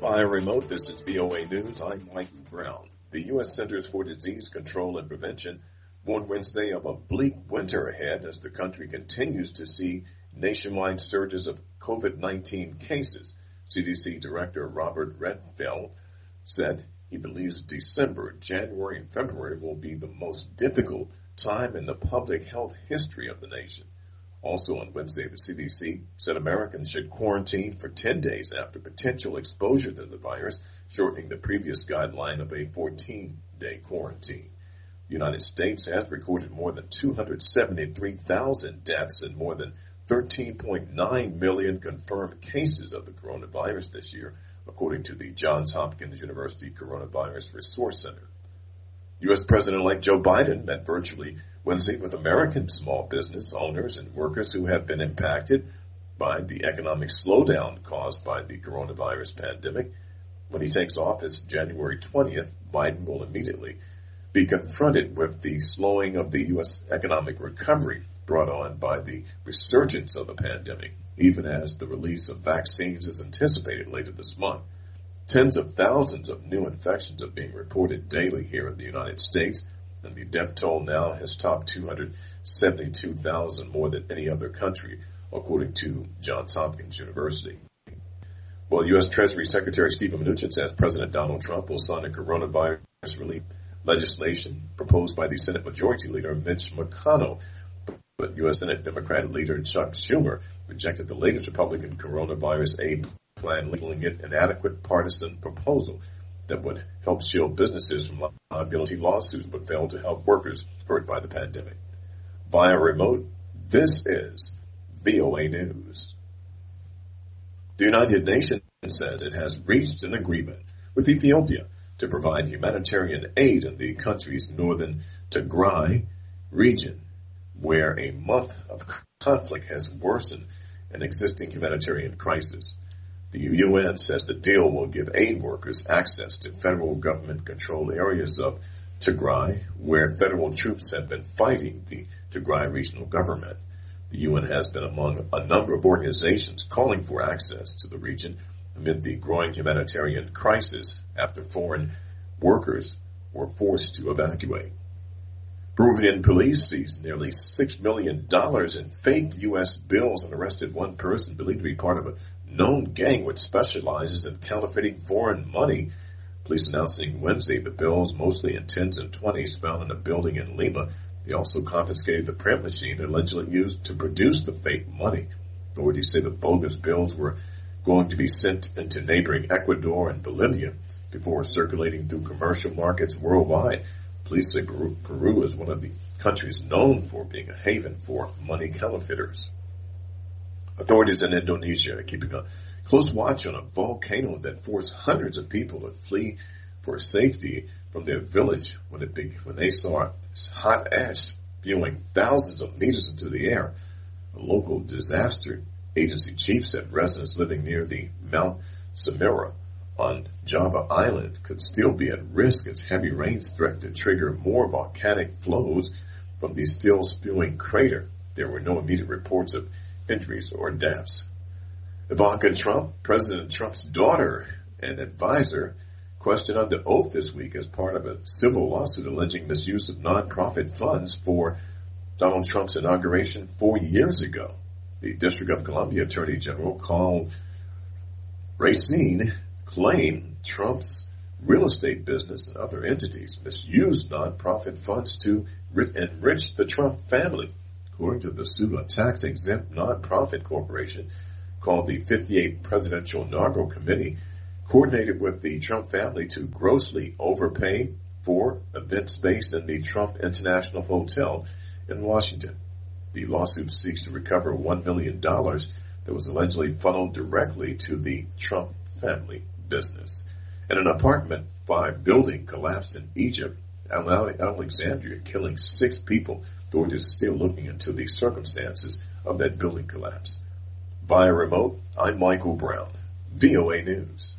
Via remote, this is VOA News. I'm Mike Brown. The U.S. Centers for Disease Control and Prevention warned Wednesday of a bleak winter ahead as the country continues to see nationwide surges of COVID-19 cases. CDC Director Robert Redfield said he believes December, January, and February will be the most difficult time in the public health history of the nation. Also on Wednesday, the CDC said Americans should quarantine for 10 days after potential exposure to the virus, shortening the previous guideline of a 14-day quarantine. The United States has recorded more than 273,000 deaths and more than 13.9 million confirmed cases of the coronavirus this year, according to the Johns Hopkins University Coronavirus Resource Center. U.S. President-elect Joe Biden met virtually Wednesday with American small business owners and workers who have been impacted by the economic slowdown caused by the coronavirus pandemic. When he takes office January 20th, Biden will immediately be confronted with the slowing of the U.S. economic recovery brought on by the resurgence of the pandemic, even as the release of vaccines is anticipated later this month. Tens of thousands of new infections are being reported daily here in the United States, and the death toll now has topped 272,000 more than any other country, according to Johns Hopkins University. Well, U.S. Treasury Secretary Steven Mnuchin says President Donald Trump will sign a coronavirus relief legislation proposed by the Senate Majority Leader Mitch McConnell, but U.S. Senate Democratic Leader Chuck Schumer rejected the latest Republican coronavirus aid plan, labeling it an adequate partisan proposal that would help shield businesses from liability lawsuits but fail to help workers hurt by the pandemic. Via remote, this is VOA News. The United Nations says it has reached an agreement with Ethiopia to provide humanitarian aid in the country's northern Tigray region, where a month of conflict has worsened an existing humanitarian crisis. The UN says the deal will give aid workers access to federal government-controlled areas of Tigray, where federal troops have been fighting the Tigray regional government. The UN has been among a number of organizations calling for access to the region amid the growing humanitarian crisis after foreign workers were forced to evacuate. Peruvian police seized nearly $6 million in fake U.S. bills and arrested one person believed to be part of a known gang which specializes in counterfeiting foreign money. Police announcing Wednesday the bills, mostly in 10s and 20s, found in a building in Lima. They also confiscated the print machine allegedly used to produce the fake money. Authorities say the bogus bills were going to be sent into neighboring Ecuador and Bolivia before circulating through commercial markets worldwide. Police say Peru is one of the countries known for being a haven for money counterfeiters. Authorities in Indonesia are keeping a close watch on a volcano that forced hundreds of people to flee for safety from their village when they saw hot ash spewing thousands of meters into the air. A local disaster agency chief said residents living near the Mount Semeru on Java Island could still be at risk as heavy rains threaten to trigger more volcanic flows from the still spewing crater. There were no immediate reports of injuries or deaths. Ivanka Trump, President Trump's daughter and advisor, questioned under oath this week as part of a civil lawsuit alleging misuse of nonprofit funds for Donald Trump's inauguration 4 years ago. The District of Columbia Attorney General Carl Racine claimed Trump's real estate business and other entities misused nonprofit funds to enrich the Trump family. According to the suit, a tax-exempt nonprofit corporation called the 58th Presidential Inaugural Committee coordinated with the Trump family to grossly overpay for event space in the Trump International Hotel in Washington. The lawsuit seeks to recover $1 million that was allegedly funneled directly to the Trump family business. And an apartment 5 building collapsed in Egypt, Alexandria, killing 6 people. Authorities are still looking into the circumstances of that building collapse. Via remote, I'm Michael Brown, VOA News.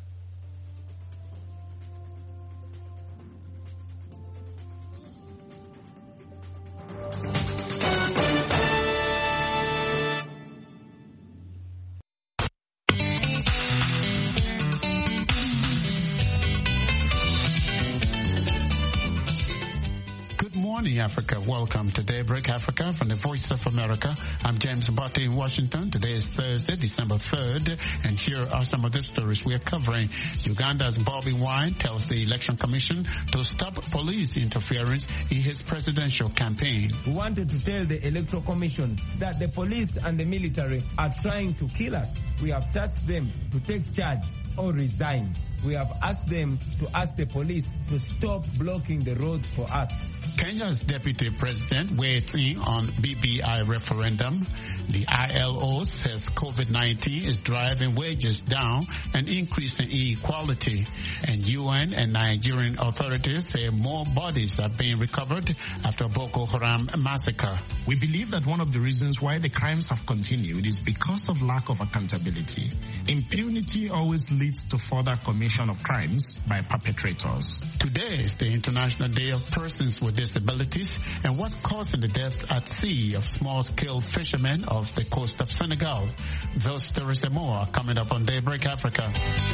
morning, Africa. Welcome to Daybreak Africa from the Voice of America. I'm James Mbate in Washington. Today is Thursday, December 3rd, and here are some of the stories we are covering. Uganda's Bobby Wine tells the Election Commission to stop police interference in his presidential campaign. We wanted to tell the Electoral Commission that the police and the military are trying to kill us. We have tasked them to take charge or resign. We have asked them to ask the police to stop blocking the roads for us. Kenya's deputy president weighed in on BBI referendum. The ILO says COVID-19 is driving wages down and increasing inequality. And UN and Nigerian authorities say more bodies are being recovered after Boko Haram massacre. We believe that one of the reasons why the crimes have continued is because of lack of accountability. Impunity always leads to further commission of crimes by perpetrators. Today is the International Day of Persons with Disabilities, and what's causing the deaths at sea of small-scale fishermen off the coast of Senegal. Those stories and more are coming up on Daybreak Africa.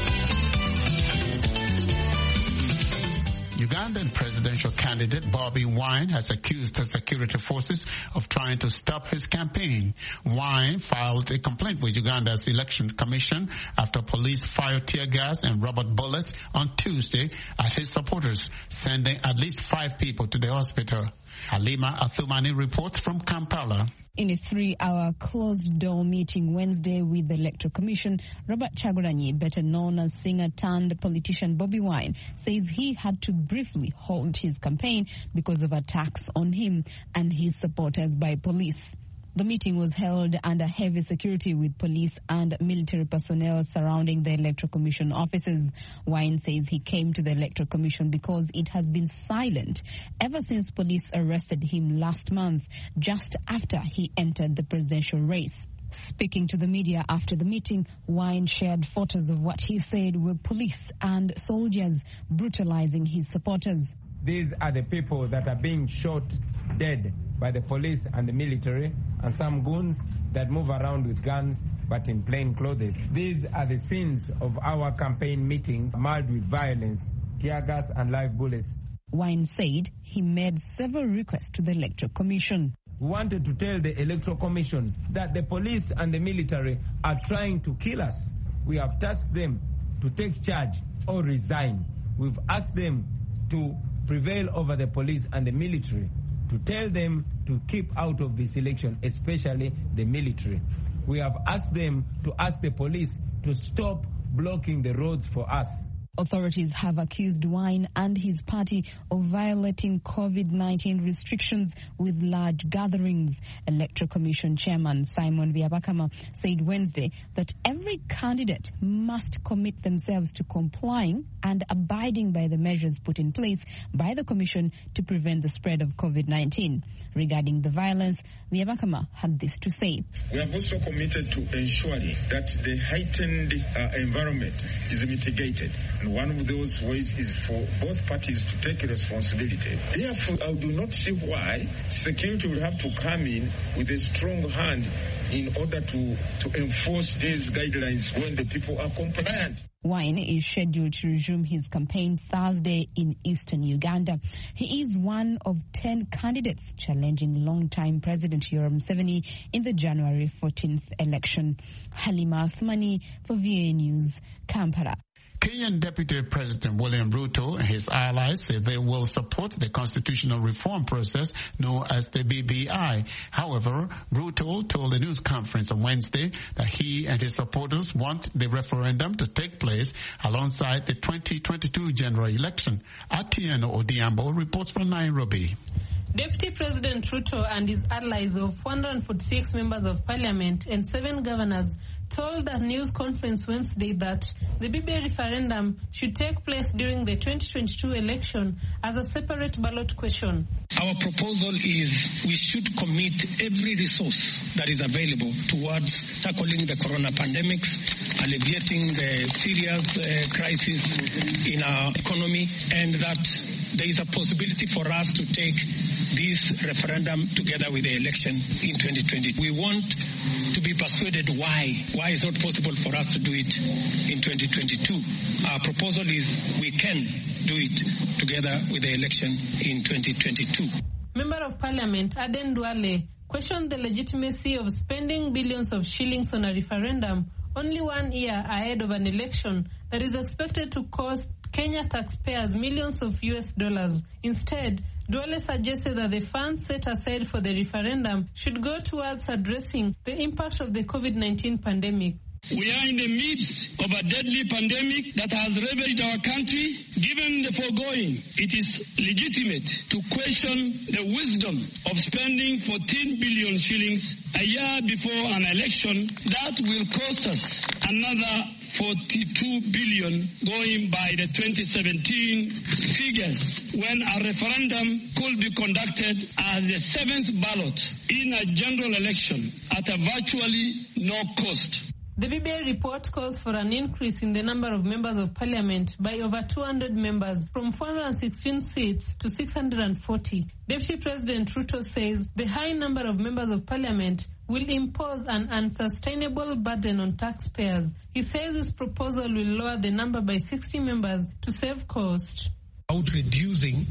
Ugandan presidential candidate Bobby Wine has accused the security forces of trying to stop his campaign. Wine filed a complaint with Uganda's Election Commission after police fired tear gas and rubber bullets on Tuesday at his supporters, sending at least 5 people to the hospital. Halima Athumani reports from Kampala. In a 3-hour closed-door meeting Wednesday with the Electoral Commission, Robert Chagulanyi, better known as singer-turned-politician Bobby Wine, says he had to briefly halt his campaign because of attacks on him and his supporters by police. The meeting was held under heavy security with police and military personnel surrounding the Electoral Commission offices. Wine says he came to the Electoral Commission because it has been silent ever since police arrested him last month, just after he entered the presidential race. Speaking to the media after the meeting, Wine shared photos of what he said were police and soldiers brutalizing his supporters. These are the people that are being shot dead by the police and the military, and some goons that move around with guns but in plain clothes. These are the scenes of our campaign meetings, marred with violence, tear gas and live bullets. Wine said he made several requests to the Electoral Commission. We wanted to tell the Electoral Commission that the police and the military are trying to kill us. We have tasked them to take charge or resign. We've asked them to prevail over the police and the military, to tell them to keep out of this election, especially the military. We have asked them to ask the police to stop blocking the roads for us. Authorities have accused Wine and his party of violating COVID-19 restrictions with large gatherings. Electoral Commission Chairman Simon Byabakama said Wednesday that every candidate must commit themselves to complying and abiding by the measures put in place by the Commission to prevent the spread of COVID-19. Regarding the violence, Byabakama had this to say. We have also committed to ensuring that the heightened environment is mitigated. And one of those ways is for both parties to take responsibility. Therefore, I do not see why security will have to come in with a strong hand in order to enforce these guidelines when the people are compliant. Wine is scheduled to resume his campaign Thursday in eastern Uganda. He is one of 10 candidates challenging longtime President Yoweri Museveni in the January 14th election. Halima Athumani for VOA News, Kampala. Kenyan Deputy President William Ruto and his allies say they will support the constitutional reform process known as the BBI. However, Ruto told a news conference on Wednesday that he and his supporters want the referendum to take place alongside the 2022 general election. Atieno Odiambo reports from Nairobi. Deputy President Ruto and his allies of 146 members of parliament and 7 governors told a news conference Wednesday that the BBI referendum should take place during the 2022 election as a separate ballot question. Our proposal is we should commit every resource that is available towards tackling the corona pandemic, alleviating the serious crisis in our economy, and that there is a possibility for us to take this referendum together with the election in 2020. We want to be persuaded why it's not possible for us to do it in 2022. Our proposal is we can do it together with the election in 2022. Member of Parliament Aden Duale questioned the legitimacy of spending billions of shillings on a referendum only 1 year ahead of an election that is expected to cost Kenya taxpayers millions of US dollars. Instead, Duale suggested that the funds set aside for the referendum should go towards addressing the impact of the COVID-19 pandemic. We are in the midst of a deadly pandemic that has ravaged our country. Given the foregoing, it is legitimate to question the wisdom of spending 14 billion shillings a year before an election that will cost us another 42 billion going by the 2017 figures, when a referendum could be conducted as the 7th ballot in a general election at a virtually no cost. The BBI report calls for an increase in the number of members of parliament by over 200 members, from 416 seats to 640. Deputy President Ruto says the high number of members of parliament will impose an unsustainable burden on taxpayers. He says this proposal will lower the number by 60 members to save cost. Out reducing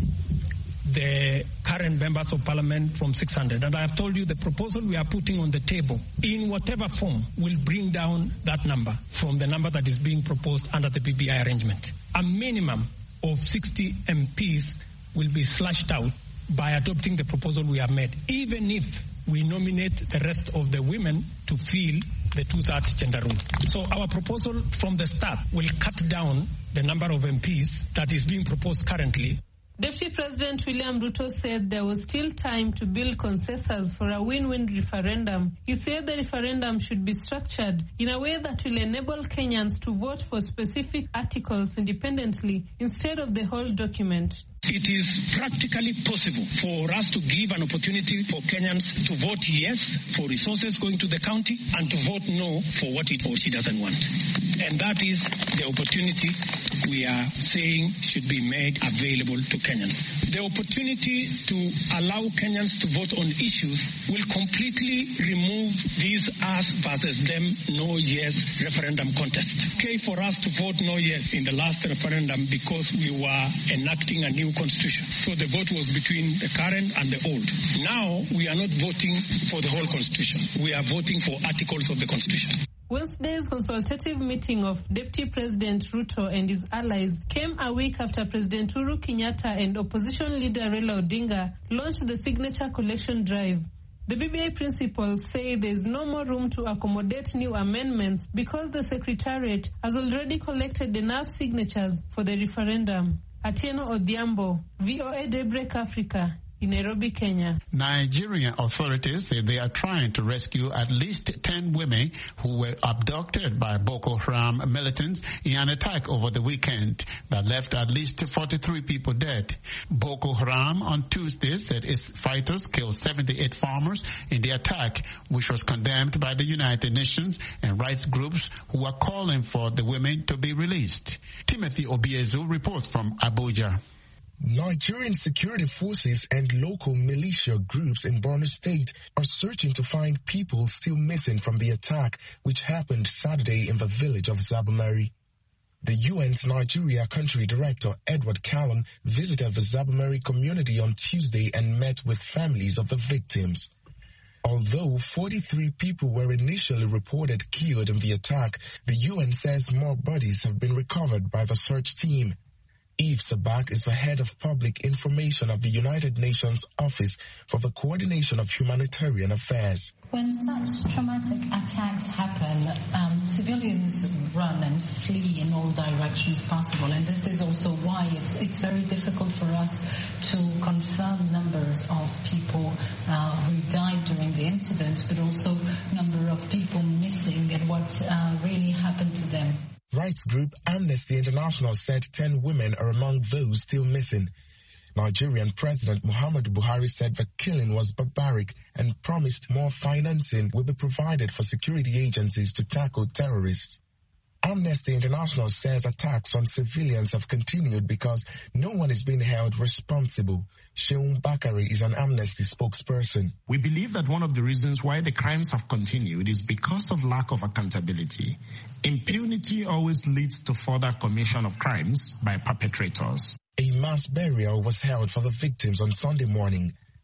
the current members of parliament from 600. And I have told you the proposal we are putting on the table, in whatever form, will bring down that number from the number that is being proposed under the BBI arrangement. A minimum of 60 MPs will be slashed out by adopting the proposal we have made, even if we nominate the rest of the women to fill the 2/3 gender rule. So our proposal from the start will cut down the number of MPs that is being proposed currently. Deputy President William Ruto said there was still time to build consensus for a win-win referendum. He said the referendum should be structured in a way that will enable Kenyans to vote for specific articles independently instead of the whole document. It is practically possible for us to give an opportunity for Kenyans to vote yes for resources going to the county and to vote no for what it or she doesn't want. And that is the opportunity we are saying should be made available to Kenyans. The opportunity to allow Kenyans to vote on issues will completely remove this us versus them no yes referendum contest. Okay for us to vote no yes in the last referendum because we were enacting a new constitution. So the vote was between the current and the old. Now we are not voting for the whole constitution. We are voting for articles of the constitution. Wednesday's consultative meeting of Deputy President Ruto and his allies came a week after President Uhuru Kenyatta and opposition leader Raila Odinga launched the signature collection drive. The BBI principals say there is no more room to accommodate new amendments because the Secretariat has already collected enough signatures for the referendum. Atieno Odhiambo, VOA Daybreak Africa, in Nairobi, Kenya. Nigerian authorities say they are trying to rescue at least 10 women who were abducted by Boko Haram militants in an attack over the weekend that left at least 43 people dead. Boko Haram on Tuesday said its fighters killed 78 farmers in the attack, which was condemned by the United Nations and rights groups who are calling for the women to be released. Timothy Obiezu reports from Abuja. Nigerian security forces and local militia groups in Borno State are searching to find people still missing from the attack which happened Saturday in the village of Zabamari. The UN's Nigeria Country Director Edward Callum visited the Zabamari community on Tuesday and met with families of the victims. Although 43 people were initially reported killed in the attack, the UN says more bodies have been recovered by the search team. Eve Sabak is the head of public information of the United Nations Office for the Coordination of Humanitarian Affairs. When such traumatic attacks happen, civilians run and flee in all directions possible, and this is also why it's very difficult for us to confirm numbers of people who died during the incident, but also number of people missing and what really happened to them. Rights group Amnesty International said 10 women are among those still missing. Nigerian President Muhammadu Buhari said the killing was barbaric and promised more financing will be provided for security agencies to tackle terrorists. Amnesty International says attacks on civilians have continued because no one is being held responsible. Sheun Bakari is an Amnesty spokesperson. We believe that one of the reasons why the crimes have continued is because of lack of accountability. Impunity always leads to further commission of crimes by perpetrators. A mass burial was held for the victims on Sunday morning.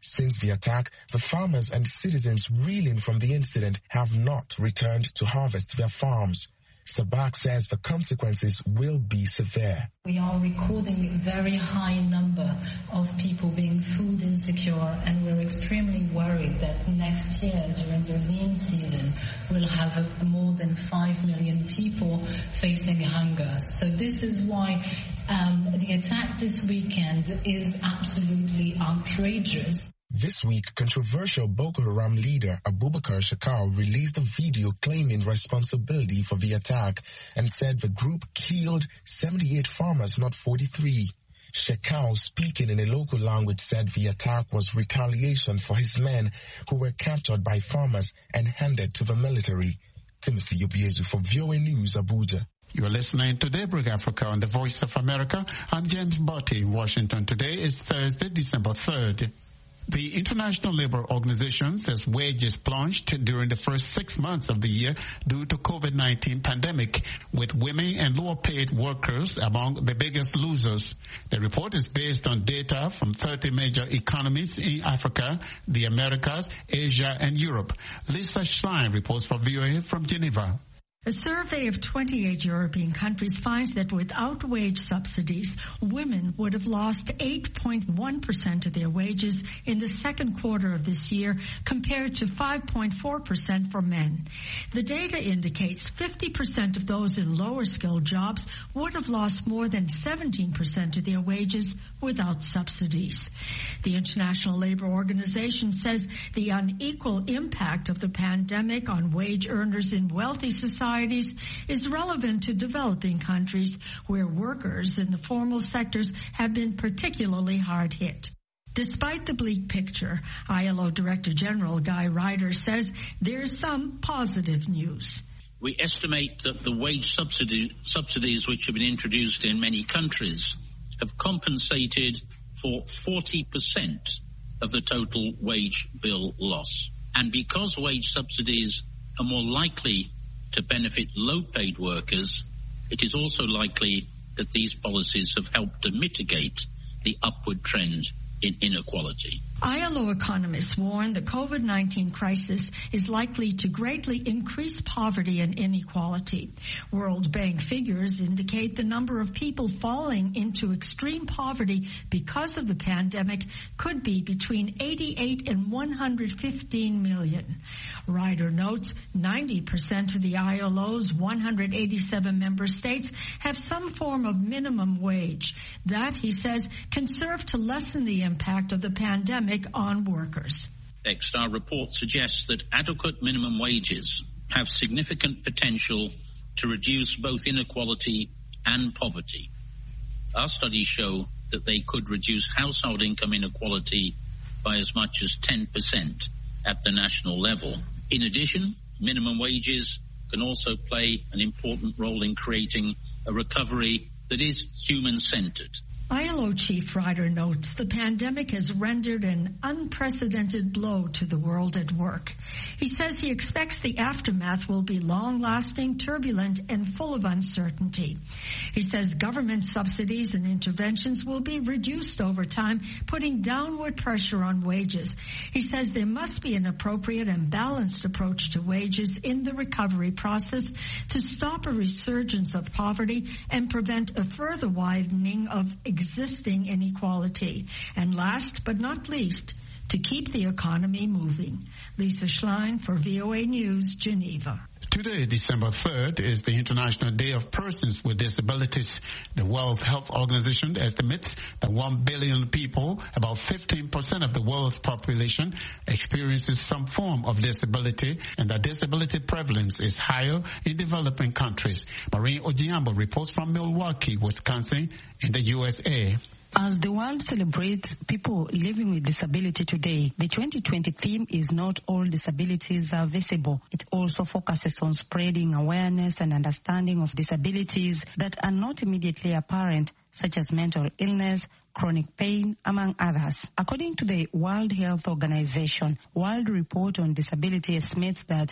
Since the attack, the farmers and citizens reeling from the incident have not returned to harvest their farms. Sabak says the consequences will be severe. We are recording a very high number of people being food insecure, and we're extremely worried that next year, during the lean season, we'll have more than 5 million people facing hunger. So this is why the attack this weekend is absolutely outrageous. This week, controversial Boko Haram leader Abubakar Shekau released a video claiming responsibility for the attack and said the group killed 78 farmers, not 43. Shekau, speaking in a local language, said the attack was retaliation for his men who were captured by farmers and handed to the military. Timothy Obiezu for VOA News, Abuja. You're listening to Daybreak Africa on the Voice of America. I'm James Botti in Washington. Today is Thursday, December 3rd. The International Labour Organization says wages plunged during the first 6 months of the year due to COVID-19 pandemic, with women and lower-paid workers among the biggest losers. The report is based on data from 30 major economies in Africa, the Americas, Asia, and Europe. Lisa Schlein reports for VOA from Geneva. A survey of 28 European countries finds that without wage subsidies, women would have lost 8.1% of their wages in the second quarter of this year, compared to 5.4% for men. The data indicates 50% of those in lower-skilled jobs would have lost more than 17% of their wages without subsidies. The International Labour Organization says the unequal impact of the pandemic on wage earners in wealthy societies is relevant to developing countries where workers in the formal sectors have been particularly hard hit. Despite the bleak picture, ILO Director General Guy Ryder says there's some positive news. We estimate that the wage subsidies which have been introduced in many countries have compensated for 40% of the total wage bill loss. And because wage subsidies are more likely to benefit low-paid workers, it is also likely that these policies have helped to mitigate the upward trend in inequality. ILO economists warn the COVID-19 crisis is likely to greatly increase poverty and inequality. World Bank figures indicate the number of people falling into extreme poverty because of the pandemic could be between 88 and 115 million. Ryder notes 90% of the ILO's 187 member states have some form of minimum wage. That, he says, can serve to lessen the impact of the pandemic on workers. Next, our report suggests that adequate minimum wages have significant potential to reduce both inequality and poverty. Our studies show that they could reduce household income inequality by as much as 10% at the national level. In addition, minimum wages can also play an important role in creating a recovery that is human-centered. ILO Chief Ryder notes the pandemic has rendered an unprecedented blow to the world at work. He says he expects the aftermath will be long-lasting, turbulent, and full of uncertainty. He says government subsidies and interventions will be reduced over time, putting downward pressure on wages. He says there must be an appropriate and balanced approach to wages in the recovery process to stop a resurgence of poverty and prevent a further widening of existing inequality. And last but not least, to keep the economy moving. Lisa Schlein for VOA News, Geneva. Today, December 3rd, is the International Day of Persons with Disabilities. The World Health Organization estimates that 1 billion people, about 15% of the world's population, experiences some form of disability, and that disability prevalence is higher in developing countries. Maureen Ojiambo reports from Milwaukee, Wisconsin, in the USA. As the world celebrates people living with disability today, the 2020 theme is Not All Disabilities Are Visible. It also focuses on spreading awareness and understanding of disabilities that are not immediately apparent, such as mental illness, chronic pain, among others. According to the World Health Organization, World Report on Disability estimates that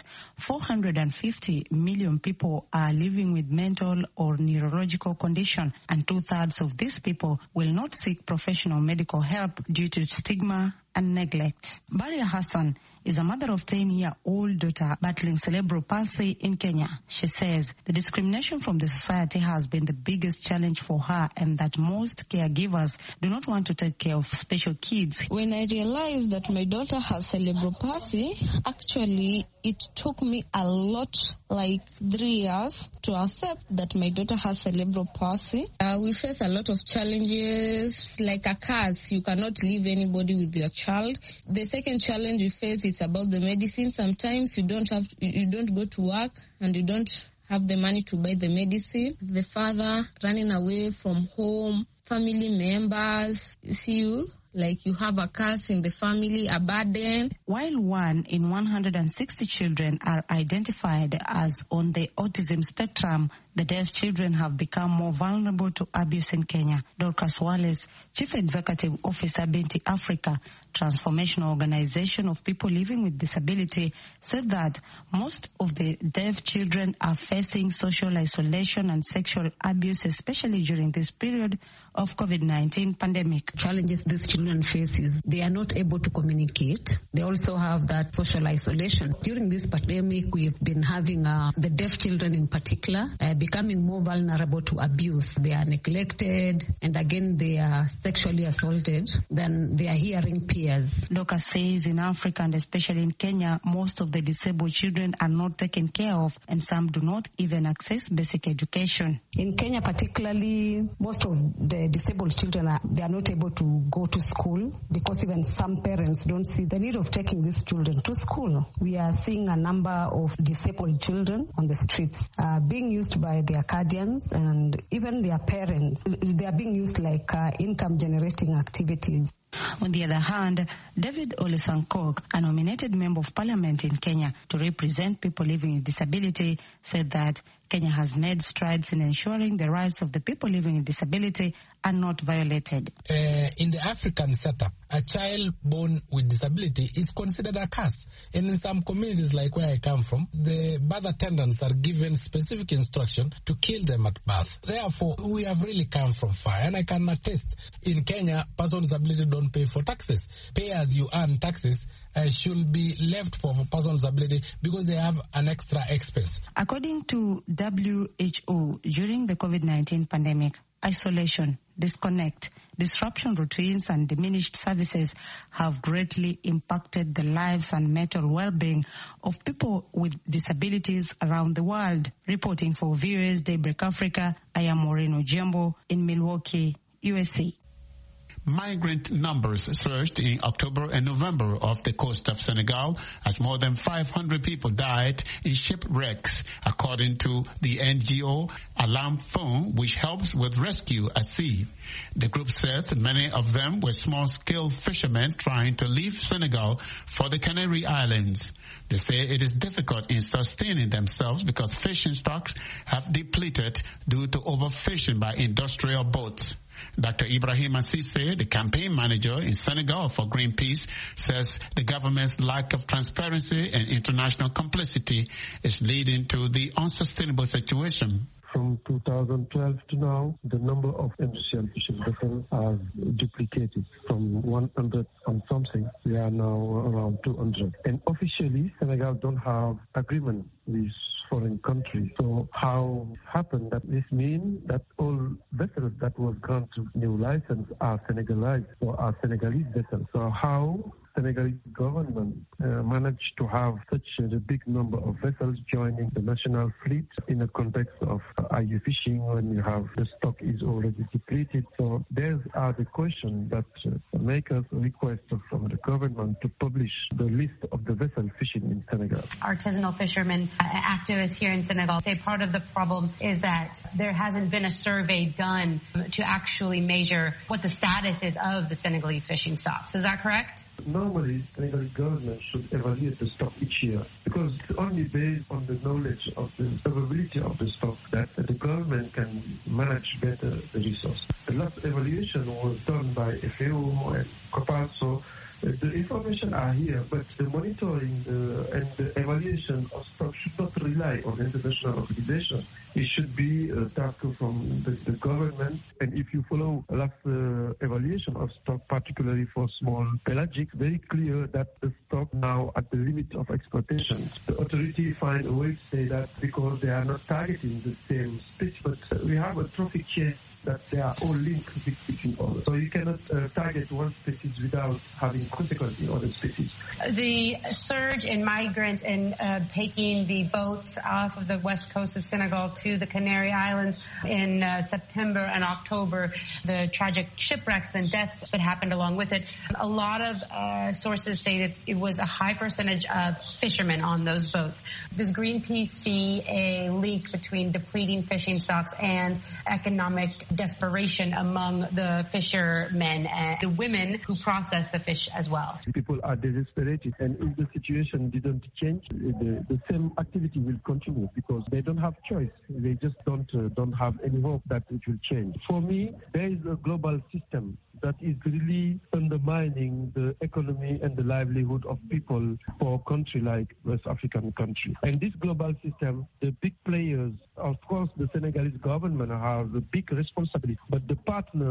450 million people are living with mental or neurological condition, and 2/3 of these people will not seek professional medical help due to stigma and neglect. Baria Hassan is a mother of 10-year-old daughter battling cerebral palsy in Kenya. She says the discrimination from the society has been the biggest challenge for her, and that most caregivers do not want to take care of special kids. When I realized that my daughter has cerebral palsy, actually it took me a lot, like 3 years, to accept that my daughter has cerebral palsy. We face a lot of challenges, like a curse. You cannot leave anybody with your child. The second challenge we face is about the medicine. Sometimes you don't go to work and you don't have the money to buy the medicine. The father running away from home, family members see you like you have a curse in the family, a burden. While 1 in 160 children are identified as on the autism spectrum, the deaf children have become more vulnerable to abuse in Kenya. Dorcas Wallace, Chief Executive Officer, Binti Africa, transformational organization of people living with disability, said that most of the deaf children are facing social isolation and sexual abuse, especially during this period of COVID-19 pandemic. Challenges these children face is they are not able to communicate. They also have that social isolation. During this pandemic, we've been having the deaf children in particular becoming more vulnerable to abuse. They are neglected, and again, they are sexually assaulted than their hearing peers. Doka says in Africa, and especially in Kenya, most of the disabled children are not taken care of, and some do not even access basic education. In Kenya particularly, most of the disabled children they are not able to go to school because even some parents don't see the need of taking these children to school. We are seeing a number of disabled children on the streets being used by their guardians and even their parents. They are being used like income generating activities. On the other hand, David Ole Sankok, a nominated member of parliament in Kenya to represent people living with disability, said that Kenya has made strides in ensuring the rights of the people living with disability are not violated. In the African setup, a child born with disability is considered a curse. And in some communities like where I come from, the birth attendants are given specific instruction to kill them at birth. Therefore, we have really come from far. And I can attest, in Kenya, persons with disability don't pay for taxes. Pay as you earn taxes should be left for persons with disability because they have an extra expense. According to WHO, during the COVID-19 pandemic, isolation, disconnect, disruption routines and diminished services have greatly impacted the lives and mental well-being of people with disabilities around the world. Reporting for VOA's Daybreak Africa, I am Maureen Ojembo in Milwaukee, USA. Migrant numbers surged in October and November off the coast of Senegal as more than 500 people died in shipwrecks, according to the NGO Alarm Phone, which helps with rescue at sea. The group says many of them were small-scale fishermen trying to leave Senegal for the Canary Islands. They say it is difficult in sustaining themselves because fishing stocks have depleted due to overfishing by industrial boats. Dr. Ibrahim Assise, the campaign manager in Senegal for Greenpeace, says the government's lack of transparency and international complicity is leading to the unsustainable situation. From 2012 to now, the number of industrial fishing vessels has duplicated from 100 and something. We are now around 200. And officially, Senegal don't have agreement with foreign countries. So how happened that this means that all vessels that was granted new license are Senegalese or are Senegalese vessels. So how Senegalese government managed to have such a big number of vessels joining the national fleet in the context of IU fishing when you have the stock is already depleted. So there are the questions that make us request from the government to publish the list of the vessels fishing in Senegal. Artisanal fishermen, activists here in Senegal say part of the problem is that there hasn't been a survey done to actually measure what the status is of the Senegalese fishing stocks. Is that correct? Normally, the Senegalese government should evaluate the stock each year because it's only based on the knowledge of the survivability of the stock that the government can manage better the resource. The last evaluation was done by FAO and COPAS, so the information are here, but the monitoring and the evaluation of stock should not rely on international organizations. It should be a task from the government. And if you follow last evaluation of stock, particularly for small pelagic, very clear that the stock now at the limit of exploitation. The authority find a way to say that because they are not targeting the same species, but we have a trophic chain that they are all linked between others. So you cannot target one species without having consequences in other species. The surge in migrants and taking the boats off of the west coast of Senegal to the Canary Islands in September and October, the tragic shipwrecks and deaths that happened along with it. A lot of sources say that it was a high percentage of fishermen on those boats. Does Greenpeace see a link between depleting fishing stocks and economic desperation among the fishermen and the women who process the fish as well? People are desperate, and if the situation didn't change, the same activity will continue because they don't have choice. They just don't have any hope that it will change. For me, there is a global system that is really undermining the economy and the livelihood of people for a country like West African country. And this global system, the big players, of course, the Senegalese government have a big responsibility, but the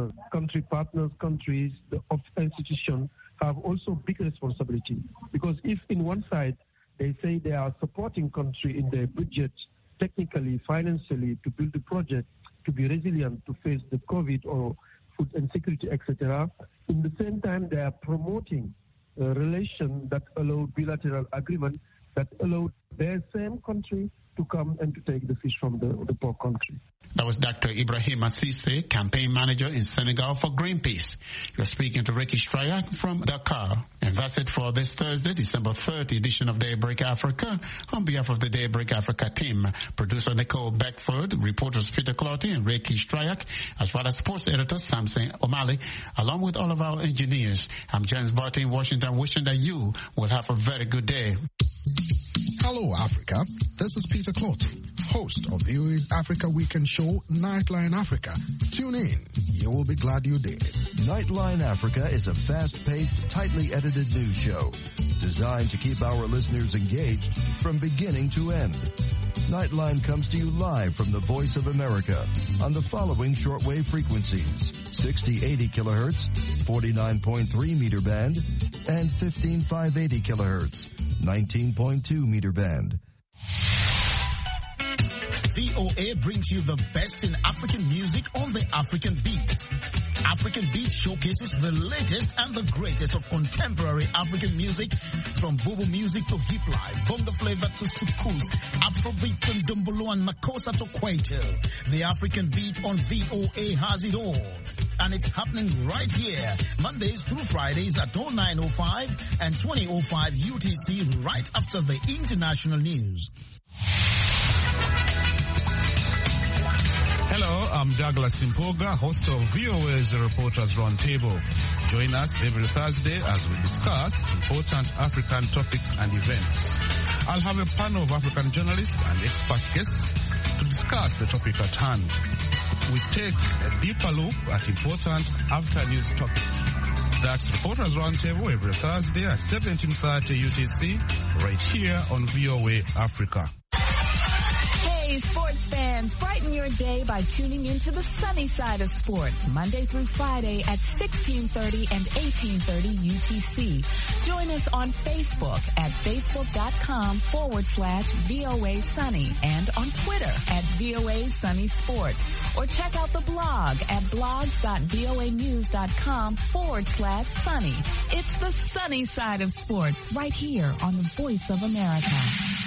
countries, the institutions have also big responsibility. Because if in one side they say they are supporting country in their budget, technically, financially, to build the project, to be resilient, to face the COVID or food insecurity, etc. In the same time, they are promoting a relation that allow bilateral agreement that allow their same country to come and to take the fish from the poor country. That was Dr. Ibrahim Assise, campaign manager in Senegal for Greenpeace. You're speaking to Ricky Strayak from Dakar. And that's it for this Thursday, December 30 edition of Daybreak Africa. On behalf of the Daybreak Africa team, producer Nicole Beckford, reporters Peter Clotty and Ricky Strayak, as well as sports editor Samson O'Malley, along with all of our engineers. I'm James Barty in Washington, wishing that you will have a very good day. Hello, Africa. This is Peter Clotty, host of VOA's Africa Weekend show, Nightline Africa. Tune in. You will be glad you did. Nightline Africa is a fast-paced, tightly edited news show designed to keep our listeners engaged from beginning to end. Nightline comes to you live from the Voice of America on the following shortwave frequencies: 6080 kilohertz, 49.3 meter band, and 15580 kilohertz, 19.2 meter band. VOA brings you the best in African music on the African Beat. African Beat showcases the latest and the greatest of contemporary African music, from Bobo music to hip life, bongo flavor to soukous, Afrobeat and Dumbolo and Makossa to Kwaito. The African Beat on VOA has it all. And it's happening right here, Mondays through Fridays at 09:05 and 20:05 UTC, right after the international news. Hello, I'm Douglas Simpoga, host of VOA's Reporters Roundtable. Join us every Thursday as we discuss important African topics and events. I'll have a panel of African journalists and expert guests to discuss the topic at hand. We take a deeper look at important after-news topics. That's Reporters Roundtable every Thursday at 17:30 UTC, right here on VOA Africa. Hey, sports fans, brighten your day by tuning into the sunny side of sports, Monday through Friday at 16:30 and 18:30 UTC. Join us on Facebook at facebook.com/VOA Sunny and on Twitter at VOA Sunny Sports. Or check out the blog at blogs.voanews.com/sunny. It's the sunny side of sports right here on the Voice of America.